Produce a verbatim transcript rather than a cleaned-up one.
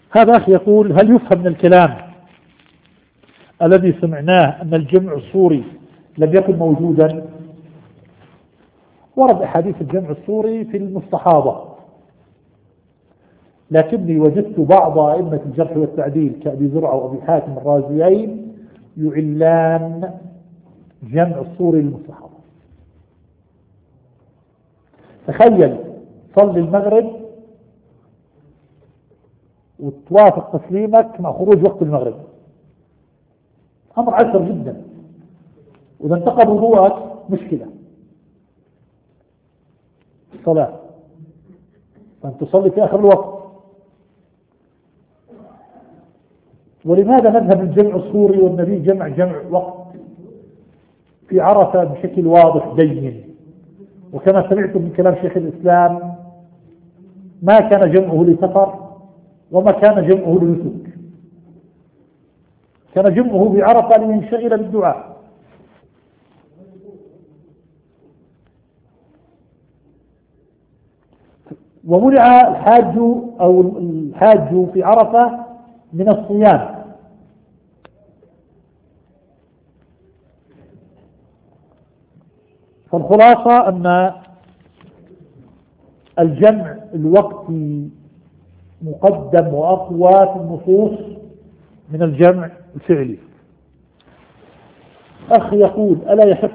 هذا أخي يقول: هل يفهم من الكلام الذي سمعناه أن الجمع الصوري لم يكن موجودا؟ ورد أحاديث الجمع الصوري في المستحاضة، لكني وجدت بعض أئمة الجرح والتعديل كأبي زرعة وأبي حاتم الرازيين يعلان جمع الصوري للمستحاضة. تخيل صلي المغرب وتوافق تسليمك مع خروج وقت المغرب، أمر عسر جدا، وإذا انتقض وضوءك مشكلة الصلاة، فأنت تصلي في آخر الوقت. ولماذا نذهب الجمع الصوري والنبي جمع جمع وقت في عرفة بشكل واضح بين؟ وكما سمعتم من كلام شيخ الإسلام ما كان جمعه لسفر وما كان جمعه لنسك، كان جمعه بعرفة لينشغل بالدعاء. ومنع الحاج أو الحاج في عرفة من الصيام. فالخلاصة أن الجمع الوقتي مقدم وأقوى في النصوص من الجمع الفعلي. أخي يقول: ألا يحق